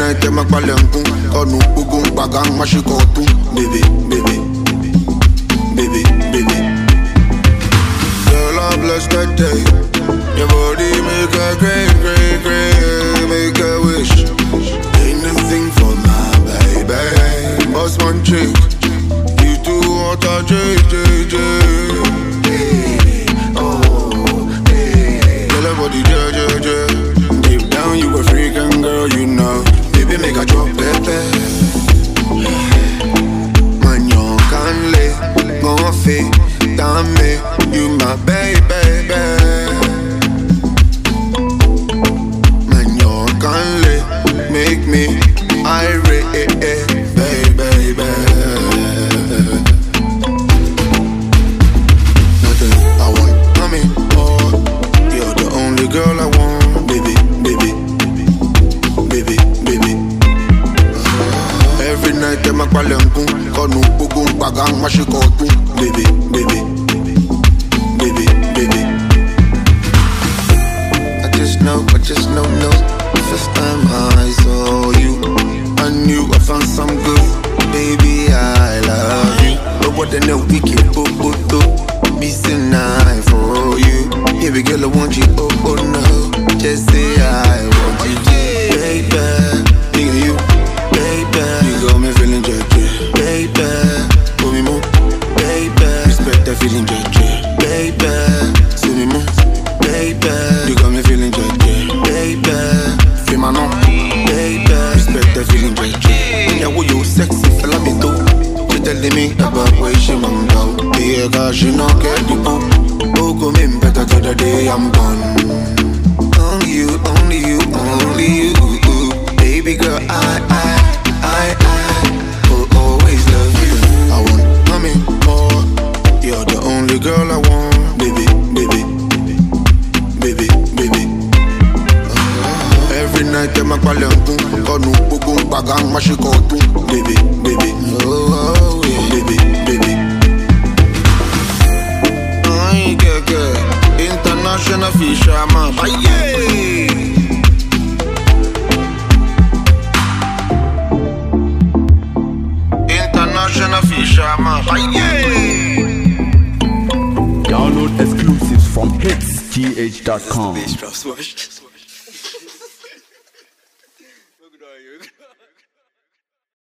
night I'm a balangu, konu bugun bagang mashikotu. Baby, baby, baby, baby. Girl, I bless that day. Your body make a great, great, great, make a wish. Anything for my baby. Boss one chick, you two want a J. Body, deep down you a freaking girl, you know. Baby, make a drop, baby. Man, you can't lay, gon' fit, damn me. You my baby, man, you can't lay, make me irate, baby. Nothing I want, mommy, girl I want, baby, baby, baby, baby. Every night I'm a balangu, konu bugun bagang mashikotu. Baby, baby, baby, baby. I just know, no. First time I saw you, I knew I found some good. Baby, I love you. But what the no wicked, missing night for you. Baby girl, I want you, oh no. Just say I want you, baby. Nigga, you, baby. You got me feeling judgy, baby. Put me more, baby. Respect that feeling judgy, baby. See me more, baby. You got me feeling judgy, baby. Feel my nom, baby. Respect that feeling judgy. Yeah, well, you sexy, fella me too. She telling me about where she man go. Yeah, cause she not get the book. Oh, come in better to the day I'm gone. Only you, only you, only you. Baby girl, I will always love you. I want mommy more. You're the only girl I want. Baby, baby, baby, baby. Every night I'm a balangu, konu bugun bagang mashikotu. Baby, baby, oh yeah, baby, baby. International fisherman, yeah. International fisherman, yeah. Download exclusives from hitsgh.com.